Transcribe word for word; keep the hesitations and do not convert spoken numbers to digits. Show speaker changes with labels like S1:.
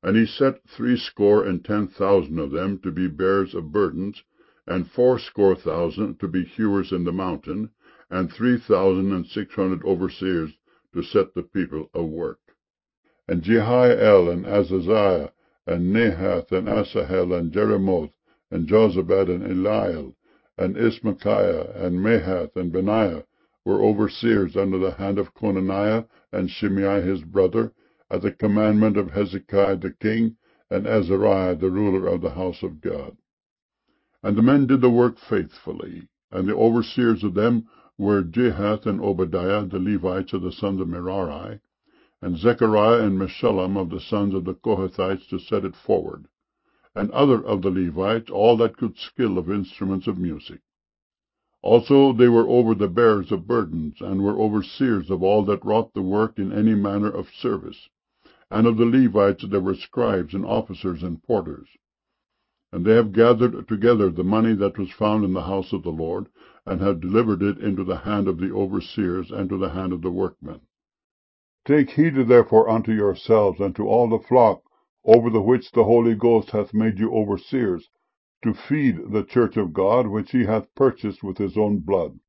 S1: And he set threescore and ten thousand of them to be bearers of burdens, and fourscore thousand to be hewers in the mountain, and three thousand and six hundred overseers to set the people of work. And Jehiel, and Azaziah, and Nahath, and Asahel, and Jeremoth, and Jozabad, and Eliel, and Ismachiah, and Mahath, and Benaiah were overseers under the hand of Conaniah and Shimei his brother, at the commandment of Hezekiah the king, and Azariah the ruler of the house of God. And the men did the work faithfully, and the overseers of them were Jahath and Obadiah, the Levites of the sons of Merari, and Zechariah and Meshullam of the sons of the Kohathites to set it forward, and other of the Levites, all that could skill of instruments of music. Also they were over the bearers of burdens, and were overseers of all that wrought the work in any manner of service. And of the Levites there were scribes and officers and porters. And they have gathered together the money that was found in the house of the Lord, and have delivered it into the hand of the overseers, and to the hand of the workmen. Take heed therefore unto yourselves, and to all the flock, over the which the Holy Ghost hath made you overseers, to feed the church of God, which he hath purchased with his own blood.